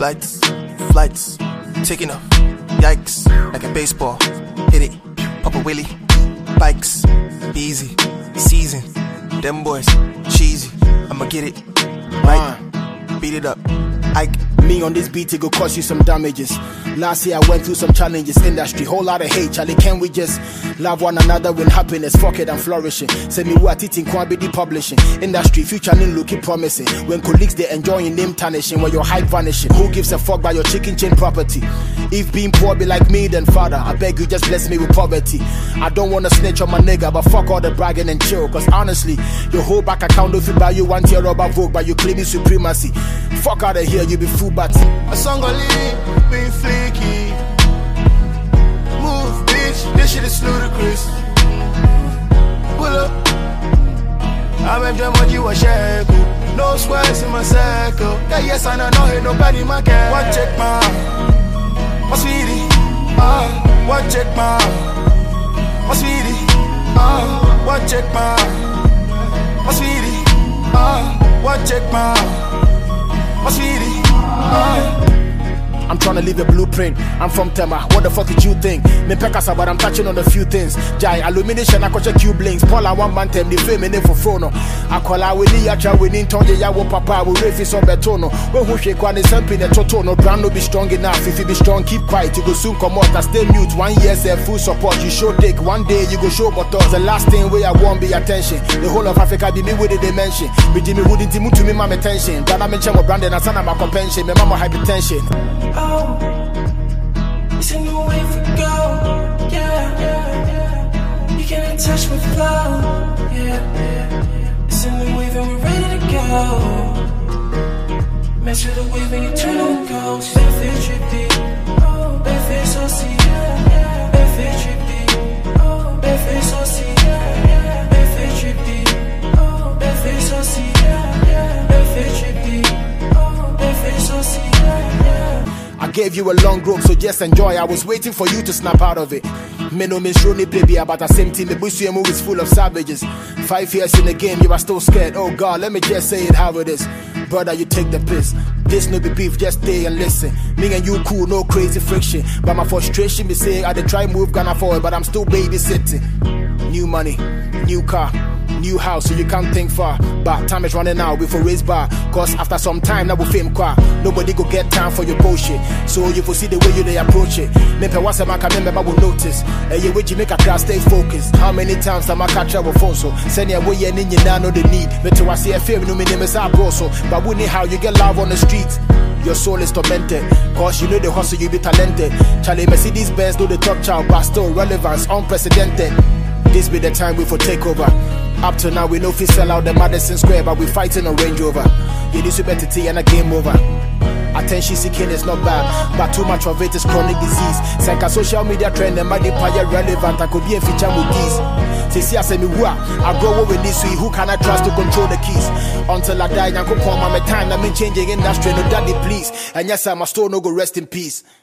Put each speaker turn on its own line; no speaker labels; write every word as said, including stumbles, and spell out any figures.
Flights, flights, taking off. Yikes, like a baseball. Hit it, pop a willy. Bikes, easy, season. Them boys, cheesy. I'ma get it, right, beat it up. Ike.
Me on this beat, it go cause you some damages. Last year I went through some challenges. Industry, whole lot of hate, Charlie. Can we just love one another when happiness? Fuck it, I'm flourishing. Send me what eating, can't be the publishing. Industry, future name looking promising. When colleagues they enjoying name tarnishing, when your hype vanishing. Who gives a fuck by your chicken chain property? If being poor be like me, then father, I beg you just bless me with poverty. I don't wanna snitch on my nigga, but fuck all the bragging and chill. Cause honestly, your whole back account don't fit buy you one tier rubber Vogue, but you claiming supremacy. Fuck out of here, you be fool batty.
A song gon' leave, being flaky. Move, bitch, this shit is ludicrous. Pull up, I make them what you a shackle. No squares in my circle. Yeah, yes, I know, ain't nobody my cat. One check my, my sweetie. Ah, one check my, my sweetie. Ah, one check my, my sweetie. Ah, one check my, my sweetie. Ah.
I'm trying to leave a blueprint. I'm from Tema. What the fuck did you think? Me pekasa, but I'm touching on a few things. Jai, illumination, I catch a cube links. Paul, I want man tem, the fame in for Frono. I call out with the yacha, we need Tonja, Yawo Papa, we refi on Betono. When who shake one is something, a Totono, brand no be strong enough. If you be strong, keep quiet, you go soon come out. I stay mute, one year, say full support. You show dick, one day you go show but the last thing where I won't be attention. The whole of Africa be me with the dimension. Be Jimmy Woody, Timu to me, my attention. But I'm in Chemo Brandon, and son of my compensation, my mama hypertension.
Oh, it's a new way for go. Yeah, yeah, yeah. You can't touch my flow. Yeah, yeah. It's a new wave and we're ready to go. Mess with the wave and you turn on ghost. Benefit trippy. Oh, benefit so see. Yeah, yeah. Benefit trippy. Oh, benefit so see. Yeah, yeah. Benefit trippy. Oh, benefit so see. Yeah, yeah. Benefit trippy. Oh, benefit so see. Yeah, yeah.
I gave you a long rope, so just enjoy. I was waiting for you to snap out of it. Me no mean show me baby about the same team. The Busuemu is full of savages. Five years in the game, you are still scared. Oh God, let me just say it how it is. Brother, you take the piss. This no be beef, just stay and listen. Me and you cool, no crazy friction. But my frustration be say I dey try move Ghana forward, but I'm still babysitting. New money, new car, new house, so you can't think far. But time is running out before raise bar. Cause after some time, now we fame qua. Nobody go get time for your bullshit. So you will see the way you they approach it. Maybe once a man can remember will notice. And you wait you make a class stay focused. How many times am I catch up with phone so? Send your way and in you now know the need. But to I see a film, no minimum is our bro so. But we need how you get love on the streets. Your soul is tormented. Cause you know the hustle, you be talented. Charlie Mercedes Benz know the top child, but still relevance, unprecedented. This be the time we for take over. Up to now we know if we sell out the Madison Square, but we fighting a Range Rover. You need to better tea and a game over. Attention seeking is not bad, but too much of it is chronic disease. Senka social media trend and might be relevant. I could be a feature with these. Say see I say me who I grow up with this way. Who can I trust to control the keys? Until I die, I could call my time. I mean changing industry, no daddy please. And yes, I must still no go rest in peace.